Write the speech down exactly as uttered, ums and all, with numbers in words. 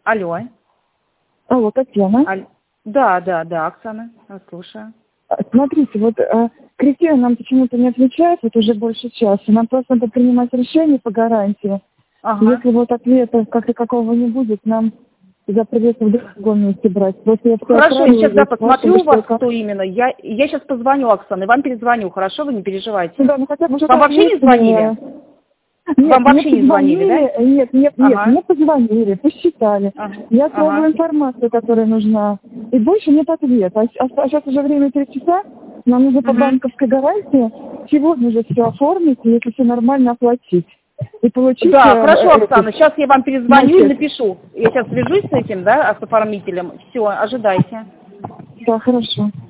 Алло. Алло, Татьяна. Аль... Да, да, да, Оксана, я слушаю. Смотрите, вот э, Кристина нам почему-то не отвечает, вот уже больше часа. Нам просто надо принимать решение по гарантии. Ага. Если вот ответа как-то какого не будет, нам за придется в другом месте брать. Вот я Хорошо, я сейчас да, посмотрю у вас, что кто именно. Я, я сейчас позвоню, Оксана, и вам перезвоню, хорошо? Вы не переживайте. да, ну хотя бы уже Вам вообще не звонили? Нет, Вам вообще мне не звонили, позвонили, да? нет, нет, нет, Ага. мне позвонили, посчитали. Ага. Я сложила Ага. информацию, которая нужна. И больше нет ответа. А, а сейчас уже время три часа, нам нужно по Угу. банковской гарантии сегодня же все оформить, и если все нормально оплатить. И получить... Да, э, хорошо, э, Оксана, этот, сейчас я вам перезвоню и значит, напишу. Я сейчас свяжусь с этим, да, с оформителем. Все, ожидайте. да, хорошо.